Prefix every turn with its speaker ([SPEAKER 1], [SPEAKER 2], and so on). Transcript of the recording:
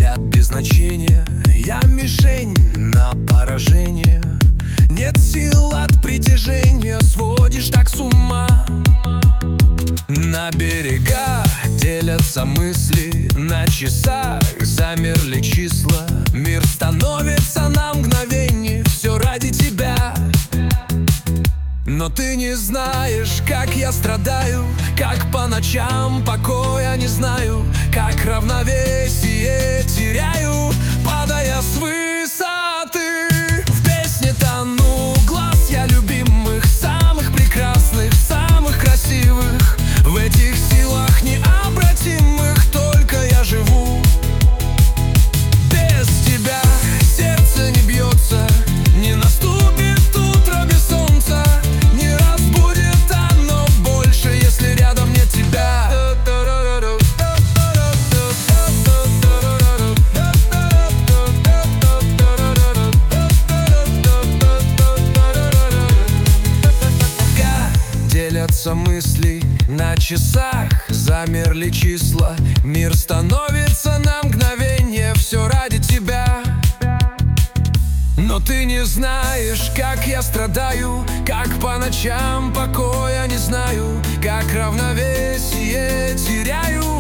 [SPEAKER 1] взгляд без значения. Я мишень на поражение. Нет сил от притяжения, сводишь так с ума. На берегах делятся мысли, на часах замерли числа. Мир становится на мгновение, все ради тебя. Но ты не знаешь, как я страдаю, как по ночам покоя не знаю, как равновесие теряю, падая с высоты. В песне тону глаз я любимых, самых прекрасных, самых красивых. В этих силах необратимых только я живу. Без тебя сердце не бьется, не наступит утро без солнца, не разбудит оно больше, если рядом нет тебя. Делятся мысли, на часах замерли числа. Мир становится на мгновение, все ради тебя. Но ты не знаешь, как я страдаю, как по ночам покоя не знаю, как равновесие теряю,